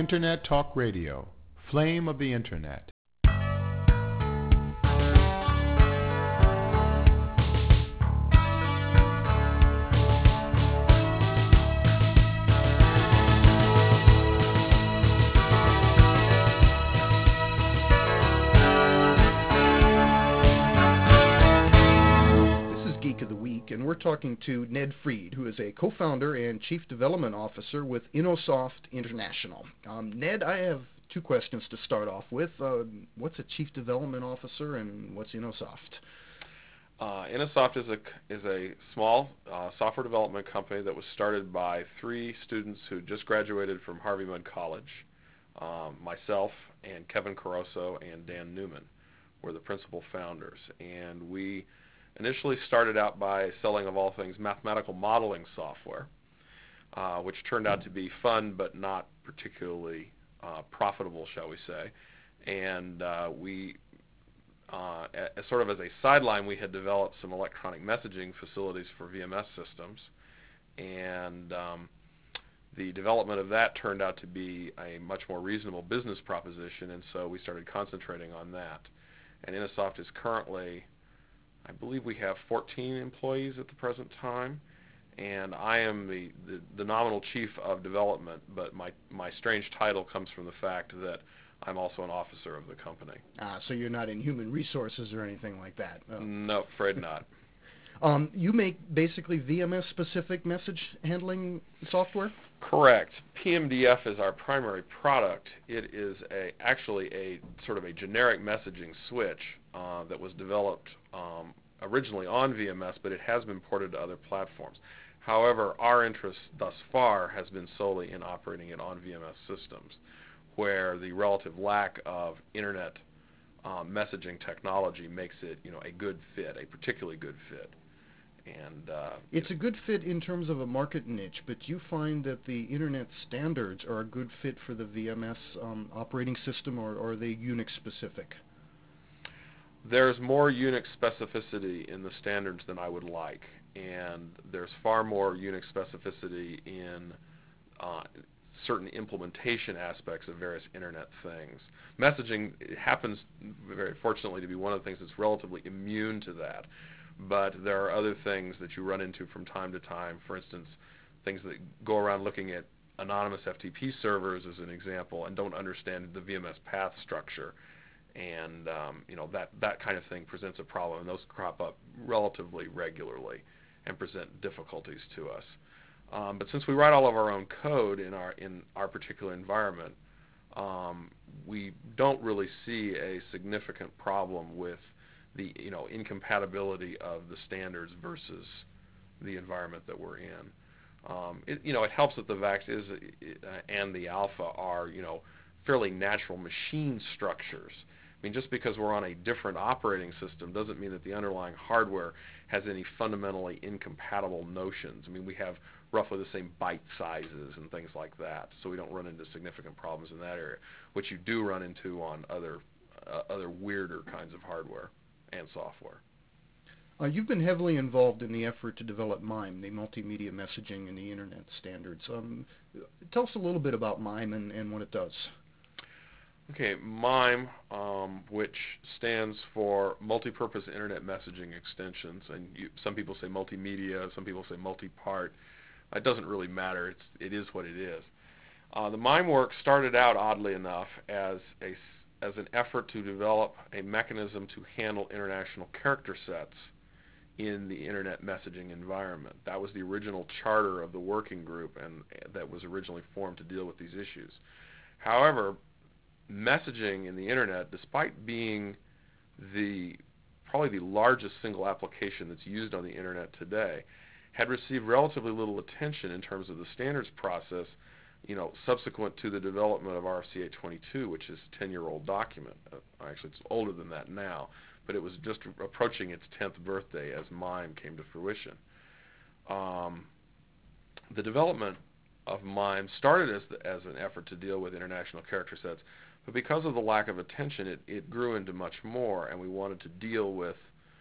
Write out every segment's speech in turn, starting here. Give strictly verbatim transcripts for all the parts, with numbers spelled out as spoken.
Internet Talk Radio, Flame of the Internet. Geek of the Week, and we're talking to Ned Freed, who is a co-founder and chief development officer with Innosoft International. Um, Ned, I have two questions to start off with. Uh, what's a chief development officer, and what's Innosoft? Uh, Innosoft is a is a small uh, software development company that was started by three students who just graduated from Harvey Mudd College. Um, myself and Kevin Caroso and Dan Newman were the principal founders, and we initially started out by selling, of all things, mathematical modeling software, uh, which turned out to be fun but not particularly uh, profitable, shall we say. And uh, we, uh, as sort of as a sideline, we had developed some electronic messaging facilities for V M S systems, and um, the development of that turned out to be a much more reasonable business proposition, and so we started concentrating on that. And Innosoft is currently, I believe we have fourteen employees at the present time, and I am the, the, the nominal chief of development, but my, my strange title comes from the fact that I'm also an officer of the company. Ah, so you're not in human resources or anything like that? Oh. No, afraid not. um, you make basically V M S-specific message handling software? Correct. P M D F is our primary product. It is a actually a sort of a generic messaging switch uh, that was developed um, originally on V M S, but it has been ported to other platforms. However, our interest thus far has been solely in operating it on V M S systems, where the relative lack of internet uh, messaging technology makes it, you know, a good fit, a particularly good fit. And uh, it's a good fit in terms of a market niche, but you find that the internet standards are a good fit for the V M S um, operating system, or, or are they Unix specific? There's more Unix specificity in the standards than I would like, and there's far more Unix specificity in uh, certain implementation aspects of various internet things. Messaging happens, very fortunately, to be one of the things that's relatively immune to that. But there are other things that you run into from time to time. For instance, things that go around looking at anonymous F T P servers as an example and don't understand the V M S path structure. And um, you know, that, that kind of thing presents a problem, and those crop up relatively regularly and present difficulties to us. Um, but since we write all of our own code in our, in our particular environment, um, we don't really see a significant problem with the you know incompatibility of the standards versus the environment that we're in. Um, it, you know, it helps that the V A X is uh, and the alpha are you know fairly natural machine structures. I mean, just because we're on a different operating system doesn't mean that the underlying hardware has any fundamentally incompatible notions. I mean, we have roughly the same byte sizes and things like that, so we don't run into significant problems in that area, which you do run into on other uh, other weirder kinds of hardware and software. Uh, you've been heavily involved in the effort to develop MIME, the Multimedia Messaging and the Internet Standards. Um, tell us a little bit about MIME and, and what it does. Okay, MIME, um, which stands for Multipurpose Internet Messaging Extensions, and you, some people say multimedia, some people say multi-part. It doesn't really matter. It's, it is what it is. Uh, the MIME work started out, oddly enough, as a as an effort to develop a mechanism to handle international character sets in the internet messaging environment. That was the original charter of the working group, and that was originally formed to deal with these issues. However, messaging in the internet, despite being the probably the largest single application that's used on the internet today, had received relatively little attention in terms of the standards process, you know, subsequent to the development of R F C eight twenty-two, which is a ten-year-old document. Uh, actually, it's older than that now, but it was just approaching its tenth birthday as MIME came to fruition. Um, the development of MIME started as, the, as an effort to deal with international character sets, but because of the lack of attention, it, it grew into much more, and we wanted to deal with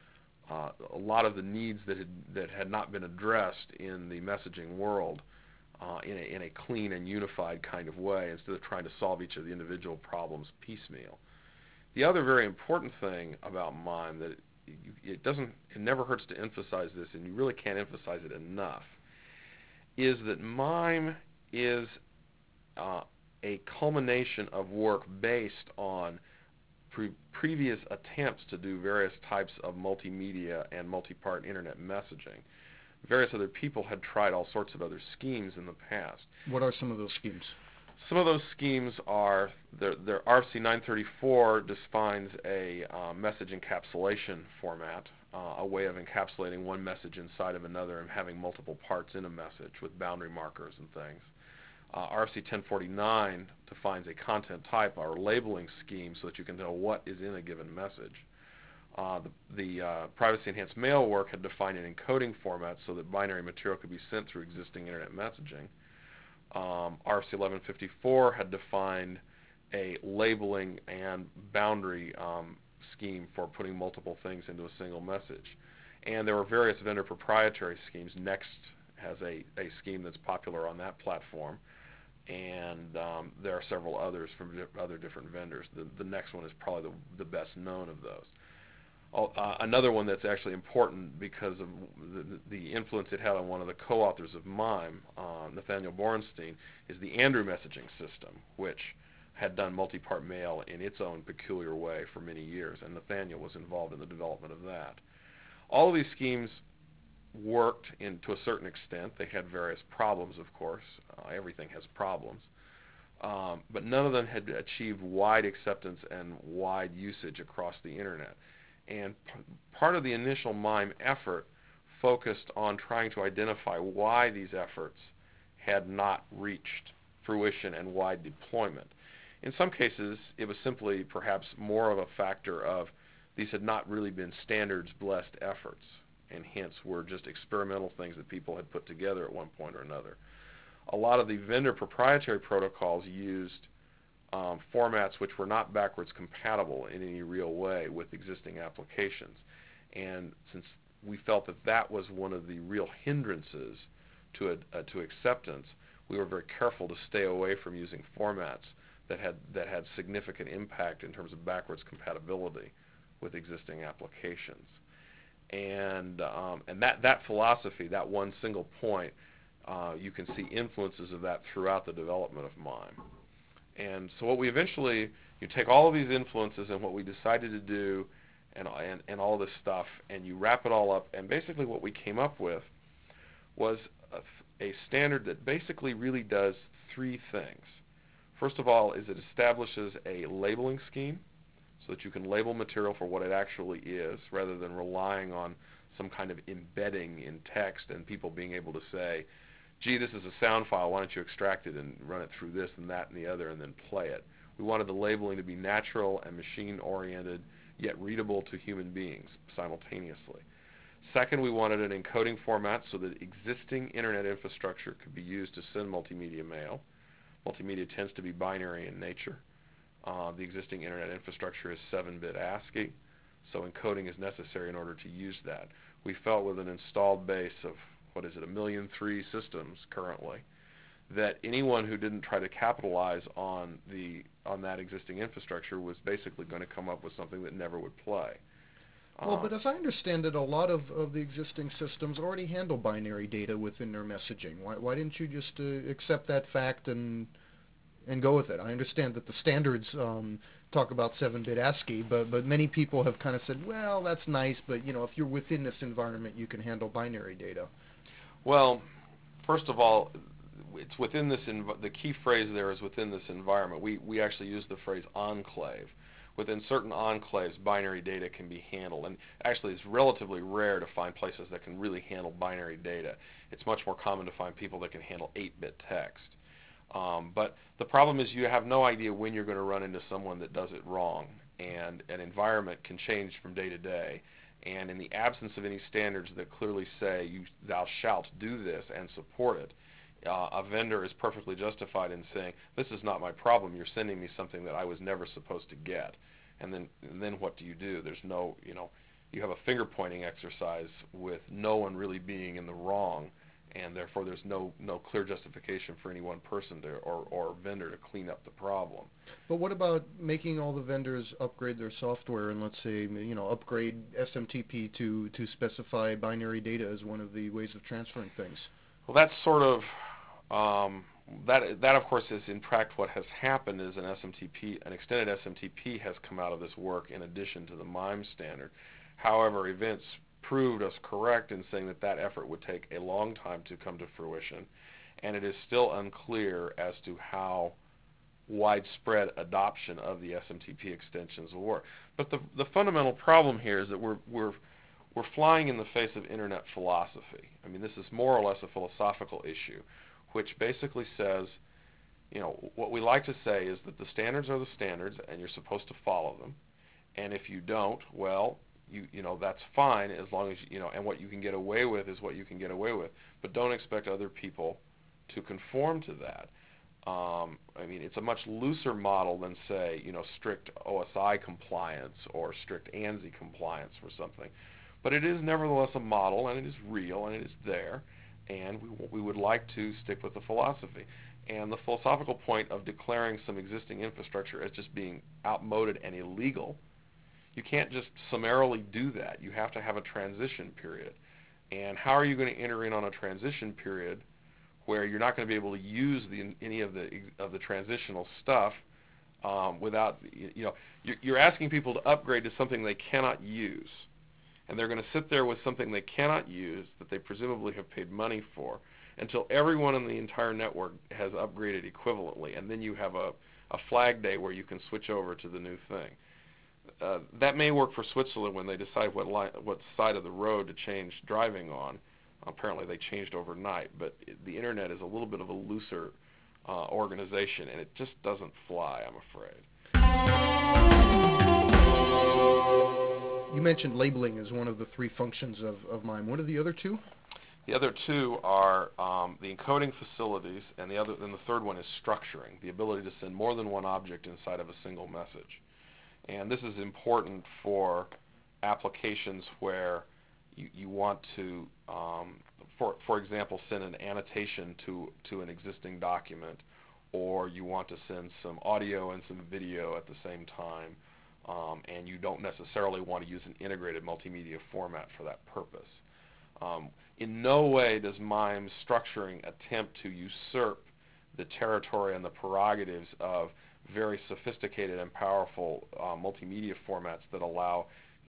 uh, a lot of the needs that had, that had not been addressed in the messaging world. uh, in, a, in a clean and unified kind of way instead of trying to solve each of the individual problems piecemeal. The other very important thing about MIME that it, it doesn't, it never hurts to emphasize this, and you really can't emphasize it enough, is that MIME is uh, a culmination of work based on pre previous attempts to do various types of multimedia and multi-part internet messaging. Various other people had tried all sorts of other schemes in the past. What are some of those schemes? Some of those schemes are, their, their R F C nine thirty-four defines a uh, message encapsulation format, uh, a way of encapsulating one message inside of another and having multiple parts in a message with boundary markers and things. Uh, R F C ten forty-nine defines a content type or labeling scheme so that you can know what is in a given message. Uh, the the uh, privacy-enhanced mail work had defined an encoding format so that binary material could be sent through existing internet messaging. Um, R F C eleven fifty-four had defined a labeling and boundary um, scheme for putting multiple things into a single message. And there were various vendor proprietary schemes. Next has a, a scheme that's popular on that platform. And um, there are several others from di other different vendors. The, the next one is probably the, the best known of those. Uh, another one that's actually important because of the, the influence it had on one of the co-authors of MIME, uh, Nathaniel Borenstein, is the Andrew messaging system, which had done multi-part mail in its own peculiar way for many years, and Nathaniel was involved in the development of that. All of these schemes worked in, to a certain extent. They had various problems, of course. Uh, everything has problems. Um, but none of them had achieved wide acceptance and wide usage across the Internet. And p part of the initial MIME effort focused on trying to identify why these efforts had not reached fruition and wide deployment. In some cases, it was simply perhaps more of a factor of these had not really been standards-blessed efforts, and hence were just experimental things that people had put together at one point or another. A lot of the vendor proprietary protocols used Um, formats which were not backwards compatible in any real way with existing applications. And since we felt that that was one of the real hindrances to, a, uh, to acceptance, we were very careful to stay away from using formats that had, that had significant impact in terms of backwards compatibility with existing applications. And, um, and that, that philosophy, that one single point, uh, you can see influences of that throughout the development of MIME. And so what we eventually, you take all of these influences and what we decided to do and, and, and all this stuff, and you wrap it all up, and basically what we came up with was a, a standard that basically really does three things. First of all is it establishes a labeling scheme so that you can label material for what it actually is rather than relying on some kind of embedding in text and people being able to say, gee, this is a sound file, why don't you extract it and run it through this and that and the other and then play it. We wanted the labeling to be natural and machine-oriented, yet readable to human beings simultaneously. Second, we wanted an encoding format so that existing Internet infrastructure could be used to send multimedia mail. Multimedia tends to be binary in nature. Uh, the existing Internet infrastructure is seven bit ASCII, so encoding is necessary in order to use that. We felt with an installed base of what is it, a million three systems currently, that anyone who didn't try to capitalize on the on that existing infrastructure was basically going to come up with something that never would play. Well, Uh, but as I understand it, a lot of, of the existing systems already handle binary data within their messaging. Why, why didn't you just uh, accept that fact and and go with it? I understand that the standards um, talk about seven bit ASCII, but, but many people have kind of said, well, that's nice, but you know, if you're within this environment, you can handle binary data. Well, first of all, it's within this, env the key phrase there is within this environment. We, we actually use the phrase enclave. Within certain enclaves, binary data can be handled. And actually, it's relatively rare to find places that can really handle binary data. It's much more common to find people that can handle eight bit text. Um, but the problem is you have no idea when you're going to run into someone that does it wrong. And an environment can change from day to day. And in the absence of any standards that clearly say you, thou shalt do this and support it, uh, a vendor is perfectly justified in saying, this is not my problem, you're sending me something that I was never supposed to get. And then, and then what do you do? There's no, you know, you have a finger pointing exercise with no one really being in the wrong, and therefore there's no no clear justification for any one person to, or, or vendor to clean up the problem. But what about making all the vendors upgrade their software and, let's say, you know, upgrade S M T P to, to specify binary data as one of the ways of transferring things? Well, that's sort of, um, that, that of course is in practice what has happened is an S M T P, an extended S M T P has come out of this work in addition to the MIME standard. However, events proved us correct in saying that that effort would take a long time to come to fruition, and it is still unclear as to how widespread adoption of the S M T P extensions will work. But the the fundamental problem here is that we're we're we're flying in the face of internet philosophy. I mean, this is more or less a philosophical issue, which basically says, you know, what we like to say is that the standards are the standards, and you're supposed to follow them, and if you don't, well, You, you know, that's fine as long as, you know, and what you can get away with is what you can get away with. But don't expect other people to conform to that. Um, I mean, it's a much looser model than, say, you know, strict O S I compliance or strict ANSI compliance for something. But it is nevertheless a model, and it is real, and it is there, and we, we would like to stick with the philosophy. And the philosophical point of declaring some existing infrastructure as just being outmoded and illegal, you can't just summarily do that. You have to have a transition period. And how are you going to enter in on a transition period where you're not going to be able to use the, any of the of the transitional stuff um, without, you know, you're asking people to upgrade to something they cannot use. And they're going to sit there with something they cannot use that they presumably have paid money for until everyone in the entire network has upgraded equivalently. And then you have a, a flag day where you can switch over to the new thing. Uh, that may work for Switzerland when they decide what line, what side of the road to change driving on. Apparently they changed overnight, but it, the internet is a little bit of a looser uh, organization, and it just doesn't fly, I'm afraid. You mentioned labeling as one of the three functions of, of MIME. What are the other two? The other two are um, the encoding facilities, and the other, and the third one is structuring, the ability to send more than one object inside of a single message. And this is important for applications where you, you want to, um, for, for example, send an annotation to, to an existing document, or you want to send some audio and some video at the same time, um, and you don't necessarily want to use an integrated multimedia format for that purpose. Um, in no way does MIME structuring attempt to usurp the territory and the prerogatives of very sophisticated and powerful uh, multimedia formats that allow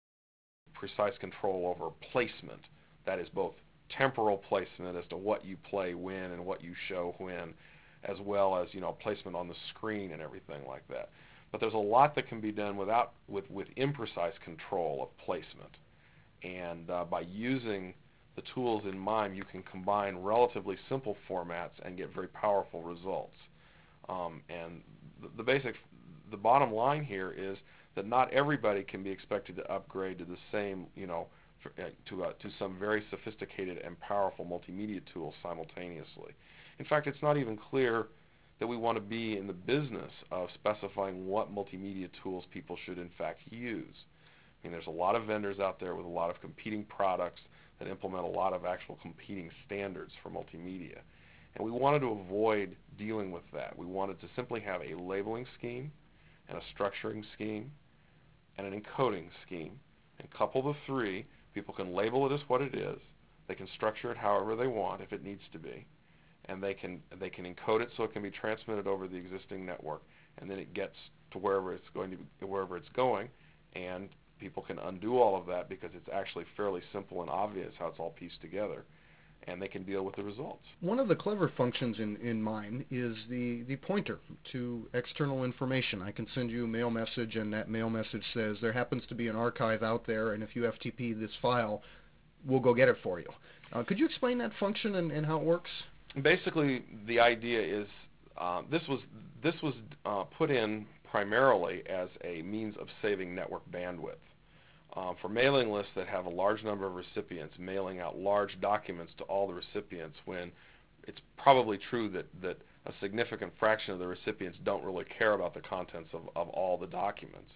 precise control over placement. That is both temporal placement as to what you play when and what you show when, as well as, you know, placement on the screen and everything like that. But there's a lot that can be done without with, with imprecise control of placement. And uh, by using the tools in MIME, you can combine relatively simple formats and get very powerful results. Um, and the, the basic, the bottom line here is that not everybody can be expected to upgrade to the same, you know, for, uh, to uh, to some very sophisticated and powerful multimedia tools simultaneously. In fact, it's not even clear that we want to be in the business of specifying what multimedia tools people should in fact use. I mean, there's a lot of vendors out there with a lot of competing products that implement a lot of actual competing standards for multimedia. And we wanted to avoid dealing with that. We wanted to simply have a labeling scheme and a structuring scheme and an encoding scheme, and couple the three. People can label it as what it is. They can structure it however they want if it needs to be, and they can they can encode it so it can be transmitted over the existing network, and then it gets to wherever it's going to be, wherever it's going, and people can undo all of that because it's actually fairly simple and obvious how it's all pieced together, and they can deal with the results. One of the clever functions in, in MIME is the, the pointer to external information. I can send you a mail message, and that mail message says there happens to be an archive out there, and if you F T P this file, we'll go get it for you. Uh, could you explain that function and, and how it works? Basically, the idea is uh, this was this was uh, put in primarily as a means of saving network bandwidth. Um, for mailing lists that have a large number of recipients, mailing out large documents to all the recipients when it's probably true that, that a significant fraction of the recipients don't really care about the contents of, of all the documents.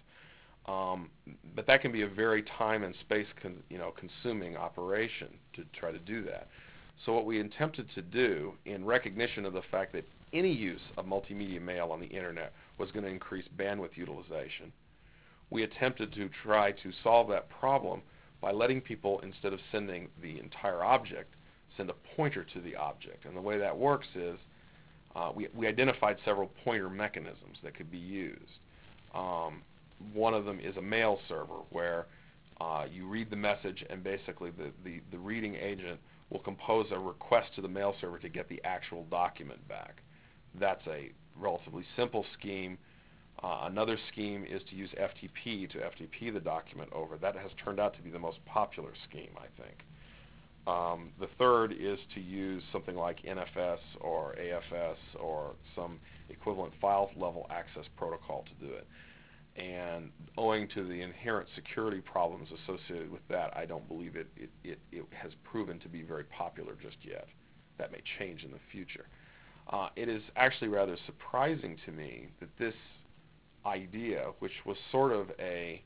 Um, but that can be a very time and space con, you know, consuming operation to try to do that. So what we attempted to do, in recognition of the fact that any use of multimedia mail on the internet was going to increase bandwidth utilization, we attempted to try to solve that problem by letting people, instead of sending the entire object, send a pointer to the object. And the way that works is uh, we, we identified several pointer mechanisms that could be used. Um, one of them is a mail server, where uh, you read the message and basically the, the, the reading agent will compose a request to the mail server to get the actual document back. That's a relatively simple scheme. Uh, another scheme is to use F T P to F T P the document over. That has turned out to be the most popular scheme, I think. Um, the third is to use something like N F S or A F S or some equivalent file level access protocol to do it. And owing to the inherent security problems associated with that, I don't believe it, it, it, it has proven to be very popular just yet. That may change in the future. Uh, it is actually rather surprising to me that this idea, which was sort of a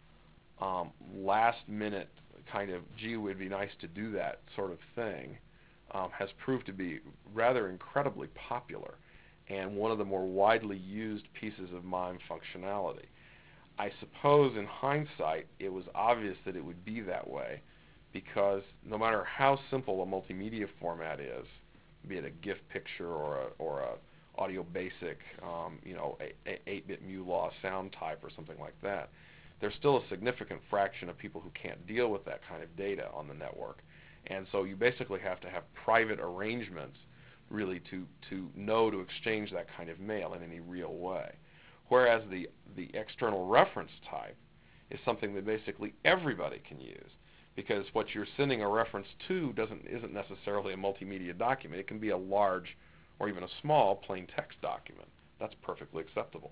um, last-minute kind of, gee, it would be nice to do that sort of thing, um, has proved to be rather incredibly popular and one of the more widely used pieces of MIME functionality. I suppose in hindsight it was obvious that it would be that way, because no matter how simple a multimedia format is, be it a GIF picture or a, or a audio basic, um, you know, eight bit MuLaw sound type or something like that, there's still a significant fraction of people who can't deal with that kind of data on the network. And so you basically have to have private arrangements really to, to know to exchange that kind of mail in any real way. Whereas the, the external reference type is something that basically everybody can use, because what you're sending a reference to doesn't, isn't necessarily a multimedia document. It can be a large or even a small plain text document. That's perfectly acceptable.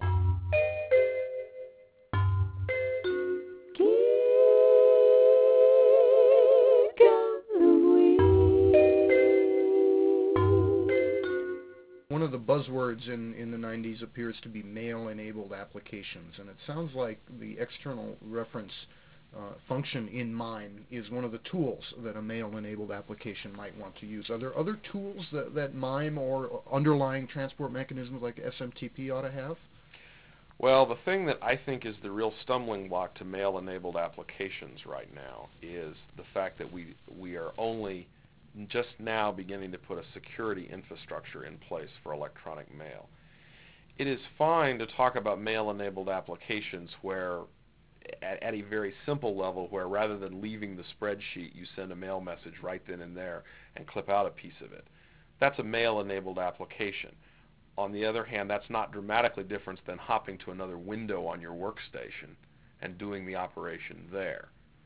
One of the buzzwords in, in the nineties appears to be mail-enabled applications, and it sounds like the external reference uh, function in MIME is one of the tools that a mail-enabled application might want to use. Are there other tools that, that MIME or underlying transport mechanisms like S M T P ought to have? Well, the thing that I think is the real stumbling block to mail-enabled applications right now is the fact that we, we are only just now beginning to put a security infrastructure in place for electronic mail. It is fine to talk about mail-enabled applications where, at, at a very simple level, where rather than leaving the spreadsheet, you send a mail message right then and there and clip out a piece of it. That's a mail-enabled application. On the other hand, that's not dramatically different than hopping to another window on your workstation and doing the operation there.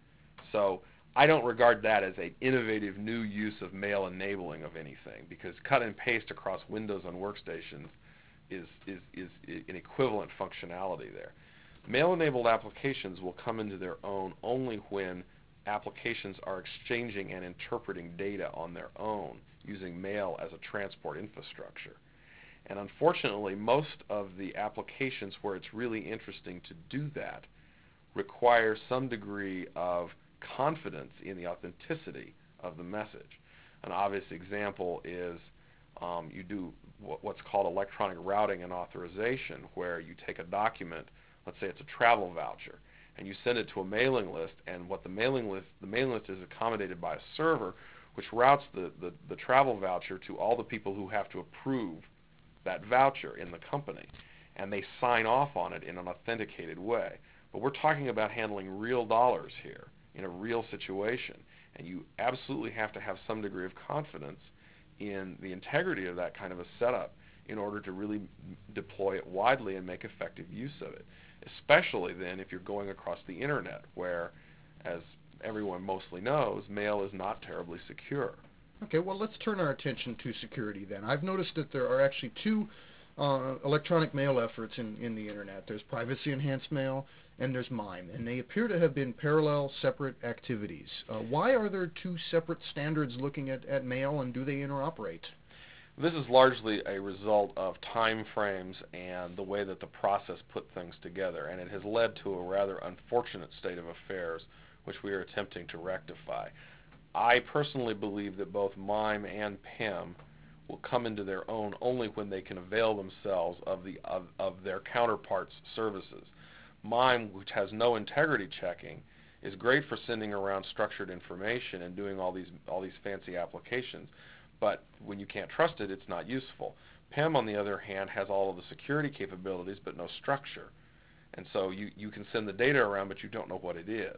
So I don't regard that as an innovative new use of mail enabling of anything, because cut and paste across windows on workstations is, is, is an equivalent functionality there. Mail-enabled applications will come into their own only when applications are exchanging and interpreting data on their own using mail as a transport infrastructure. And unfortunately, most of the applications where it's really interesting to do that require some degree of confidence in the authenticity of the message. An obvious example is um, you do what's called electronic routing and authorization, where you take a document, let's say it's a travel voucher, and you send it to a mailing list, and what the mailing list, the mailing list is accommodated by a server which routes the, the, the travel voucher to all the people who have to approve that voucher in the company, and they sign off on it in an authenticated way. But we're talking about handling real dollars here in a real situation, and you absolutely have to have some degree of confidence in the integrity of that kind of a setup in order to really deploy it widely and make effective use of it, especially then if you're going across the internet, where, as everyone mostly knows, mail is not terribly secure. Okay, well, let's turn our attention to security then. I've noticed that there are actually two uh, electronic mail efforts in, in the internet. There's privacy-enhanced mail and there's MIME, and they appear to have been parallel, separate activities. Uh, why are there two separate standards looking at, at mail, and do they interoperate? This is largely a result of time frames and the way that the process put things together, and it has led to a rather unfortunate state of affairs which we are attempting to rectify. I personally believe that both MIME and PIM will come into their own only when they can avail themselves of the of, of their counterparts' services. MIME, which has no integrity checking, is great for sending around structured information and doing all these all these fancy applications, but when you can't trust it, it's not useful. PIM, on the other hand, has all of the security capabilities but no structure, and so you you can send the data around, but you don't know what it is.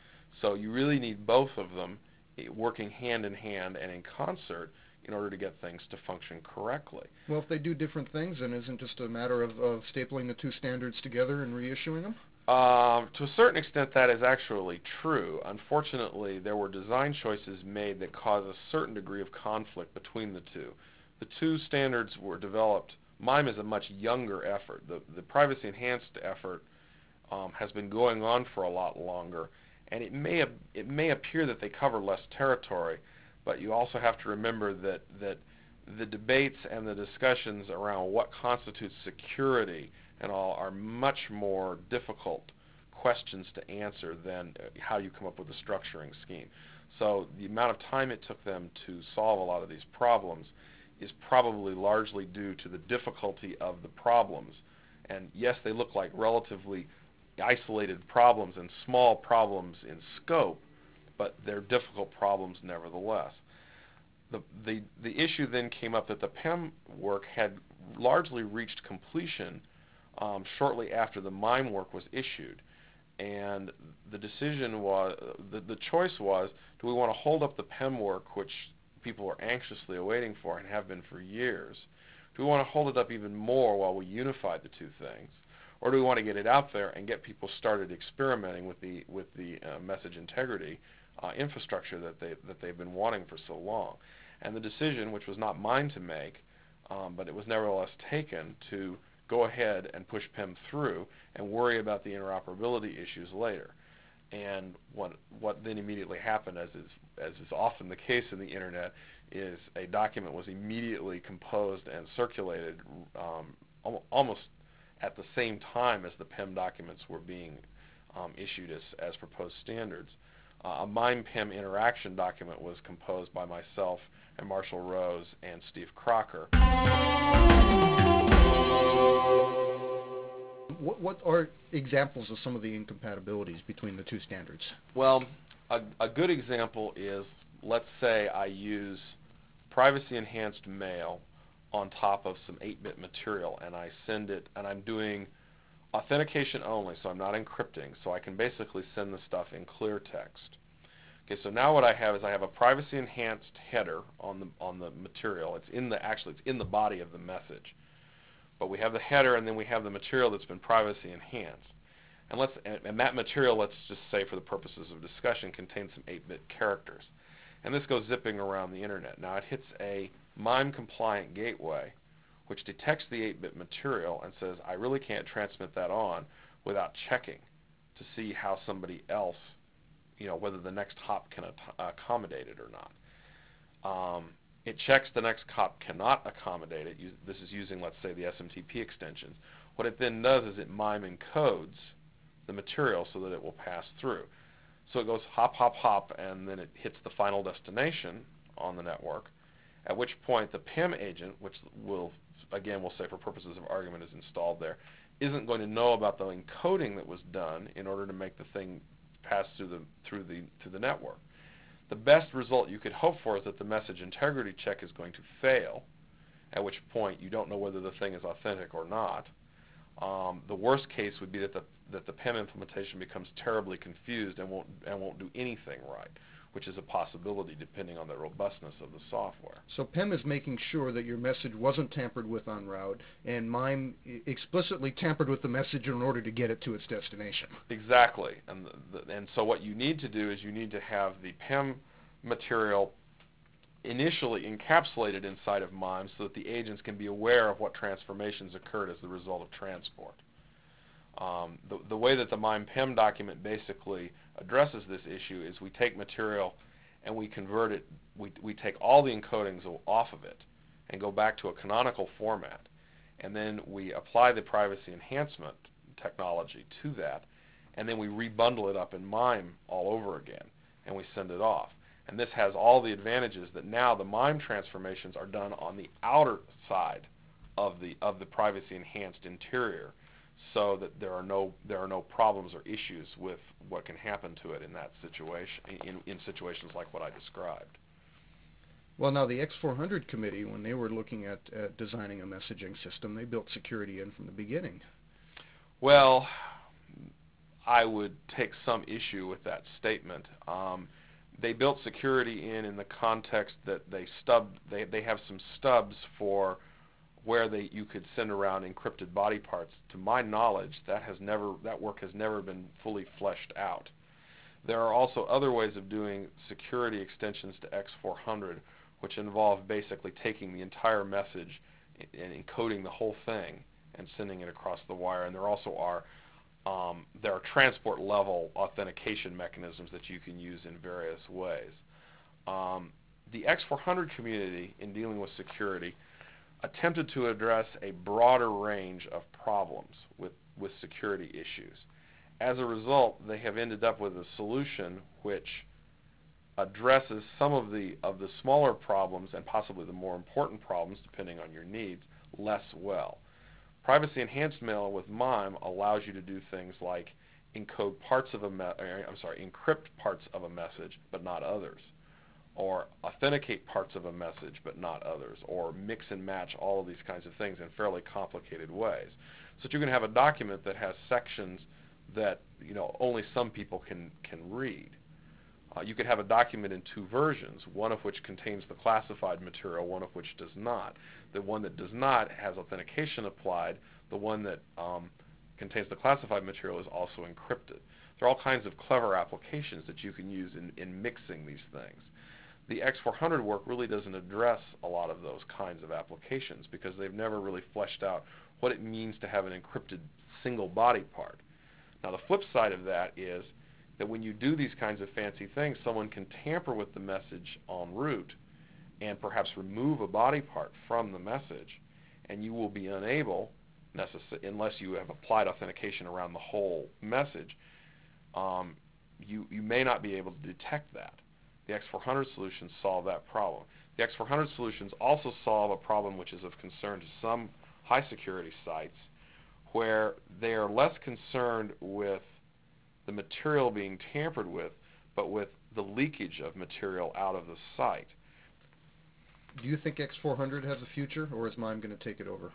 So you really need both of them working hand in hand and in concert in order to get things to function correctly. Well, if they do different things, then isn't it just a matter of, of stapling the two standards together and reissuing them? Uh, to a certain extent, that is actually true. Unfortunately, there were design choices made that caused a certain degree of conflict between the two. The two standards were developed. MIME is a much younger effort. The, the privacy-enhanced effort um, has been going on for a lot longer, and it may, it may appear that they cover less territory, but you also have to remember that, that the debates and the discussions around what constitutes security and all are much more difficult questions to answer than how you come up with a structuring scheme. So the amount of time it took them to solve a lot of these problems is probably largely due to the difficulty of the problems. And yes, they look like relatively isolated problems and small problems in scope, but they're difficult problems nevertheless. The, the, the issue then came up that the PIM work had largely reached completion um, shortly after the MIME work was issued. And the decision was, the, the choice was, do we want to hold up the PIM work, which people are anxiously awaiting for and have been for years? Do we want to hold it up even more while we unify the two things? Or do we want to get it out there and get people started experimenting with the, with the uh, message integrity uh, infrastructure that, they, that they've been wanting for so long? And the decision, which was not mine to make, um, but it was nevertheless taken to go ahead and push PIM through and worry about the interoperability issues later. And what what then immediately happened, as is as is often the case in the internet, is a document was immediately composed and circulated um, al almost at the same time as the PIM documents were being um, issued as as proposed standards. Uh, a MIME PIM interaction document was composed by myself and Marshall Rose and Steve Crocker. What, what are examples of some of the incompatibilities between the two standards? Well, a, a good example is, let's say I use privacy-enhanced mail on top of some eight bit material, and I send it, and I'm doing authentication only, so I'm not encrypting, so I can basically send the stuff in clear text. Okay, so now what I have is I have a privacy-enhanced header on the on the material. It's in the actually it's in the body of the message. But we have the header, and then we have the material that's been privacy enhanced. And let's and, and that material, let's just say for the purposes of discussion, contains some eight bit characters. And this goes zipping around the internet. Now it hits a MIME compliant gateway which detects the eight bit material and says, I really can't transmit that on without checking to see how somebody else, you know, whether the next hop can accommodate it or not. Um, It checks the next hop cannot accommodate it. This is using, let's say, the S M T P extensions. What it then does is it MIME encodes the material so that it will pass through. So it goes hop, hop, hop, and then it hits the final destination on the network, at which point the PIM agent, which will, again, we'll say for purposes of argument is installed there, isn't going to know about the encoding that was done in order to make the thing pass through the, through the, through the network. The best result you could hope for is that the message integrity check is going to fail, at which point you don't know whether the thing is authentic or not. Um, the worst case would be that the that the PIM implementation becomes terribly confused and won't and won't do anything right, which is a possibility depending on the robustness of the software. So PIM is making sure that your message wasn't tampered with en route, and MIME explicitly tampered with the message in order to get it to its destination. Exactly, and the, the, and so what you need to do is you need to have the PIM material initially encapsulated inside of MIME so that the agents can be aware of what transformations occurred as the result of transport. Um, the, the way that the MIME PIM document basically addresses this issue is we take material and we convert it, we, we take all the encodings off of it and go back to a canonical format, and then we apply the privacy enhancement technology to that, and then we rebundle it up in MIME all over again, and we send it off. And this has all the advantages that now the MIME transformations are done on the outer side of the of the privacy enhanced interior, so that there are no there are no problems or issues with what can happen to it in that situation in, in situations like what I described. Well, now the X four hundred committee, when they were looking at, at designing a messaging system, they built security in from the beginning. Well, I would take some issue with that statement. Um, they built security in in the context that they stubbed they they have some stubs for where they you could send around encrypted body parts. To my knowledge, that has never that work has never been fully fleshed out. There are also other ways of doing security extensions to X four hundred, which involve basically taking the entire message and encoding the whole thing and sending it across the wire. And there also are um, there are transport level authentication mechanisms that you can use in various ways. Um, the X four hundred community, in dealing with security, attempted to address a broader range of problems with, with security issues. As a result, they have ended up with a solution which addresses some of the of the smaller problems and possibly the more important problems, depending on your needs, less well. Privacy Enhanced Mail with MIME allows you to do things like encode parts of a me I'm sorry, encrypt parts of a message, but not others, or authenticate parts of a message but not others, or mix and match all of these kinds of things in fairly complicated ways. So that you can have a document that has sections that you know only some people can can read. Uh, you could have a document in two versions, one of which contains the classified material, one of which does not. The one that does not has authentication applied. The one that um, contains the classified material is also encrypted. There are all kinds of clever applications that you can use in, in mixing these things. The X four hundred work really doesn't address a lot of those kinds of applications because they've never really fleshed out what it means to have an encrypted single body part. Now the flip side of that is that when you do these kinds of fancy things, someone can tamper with the message en route and perhaps remove a body part from the message, and you will be unable, unless you have applied authentication around the whole message, um, you, you may not be able to detect that. The X four hundred solutions solve that problem. The X four hundred solutions also solve a problem which is of concern to some high security sites, where they are less concerned with the material being tampered with, but with the leakage of material out of the site. Do you think X four hundred has a future, or is MIME going to take it over?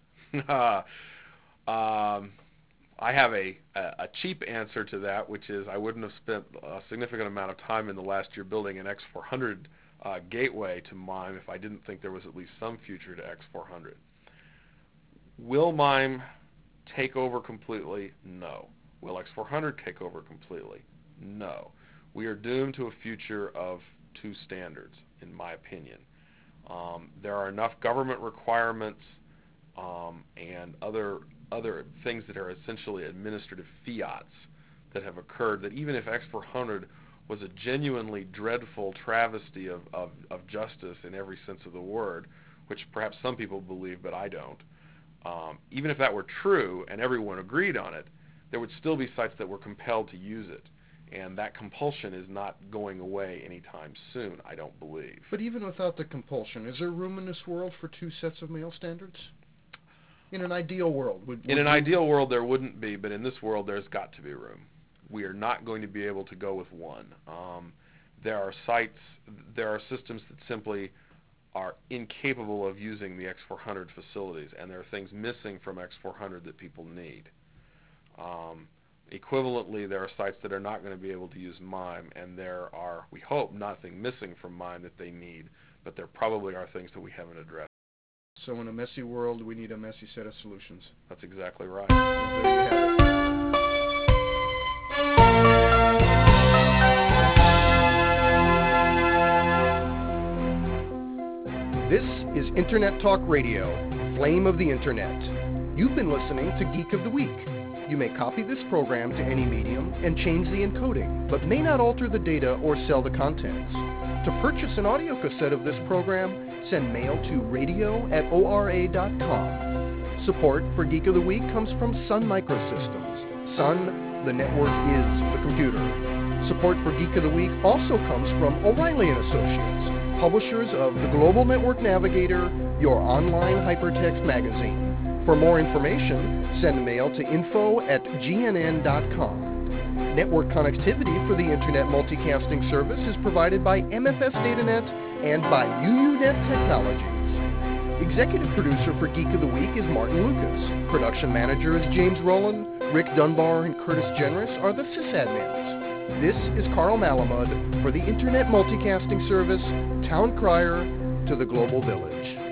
um, I have a, a cheap answer to that, which is I wouldn't have spent a significant amount of time in the last year building an X four hundred uh, gateway to MIME if I didn't think there was at least some future to X four hundred. Will MIME take over completely? No. Will X four hundred take over completely? No. We are doomed to a future of two standards, in my opinion. Um, there are enough government requirements um, and other other things that are essentially administrative fiats that have occurred that even if X four hundred was a genuinely dreadful travesty of, of, of justice in every sense of the word, which perhaps some people believe but I don't, um, even if that were true and everyone agreed on it, there would still be sites that were compelled to use it. And that compulsion is not going away anytime soon, I don't believe. But even without the compulsion, is there room in this world for two sets of mail standards? In an ideal world. Would, would in an you... ideal world there wouldn't be, but in this world there's got to be room. We are not going to be able to go with one. Um, there are sites, there are systems that simply are incapable of using the X four hundred facilities, and there are things missing from X four hundred that people need. Um, equivalently, there are sites that are not going to be able to use MIME, and there are, we hope, nothing missing from MIME that they need, but there probably are things that we haven't addressed. So in a messy world, we need a messy set of solutions. That's exactly right. Well, there you have it. This is Internet Talk Radio, Flame of the Internet. You've been listening to Geek of the Week. You may copy this program to any medium and change the encoding, but may not alter the data or sell the contents. To purchase an audio cassette of this program, send mail to radio at O R A dot com. Support for Geek of the Week comes from Sun Microsystems. Sun, the network is the computer. Support for Geek of the Week also comes from O'Reilly and Associates, publishers of the Global Network Navigator, your online hypertext magazine. For more information, send mail to info at g n n dot com. Network connectivity for the Internet Multicasting Service is provided by M F S DataNet and by U U Net Technologies. Executive producer for Geek of the Week is Martin Lucas. Production manager is James Rowland. Rick Dunbar and Curtis Generous are the sysadmins. This is Carl Malamud for the Internet Multicasting Service, Town Crier to the Global Village.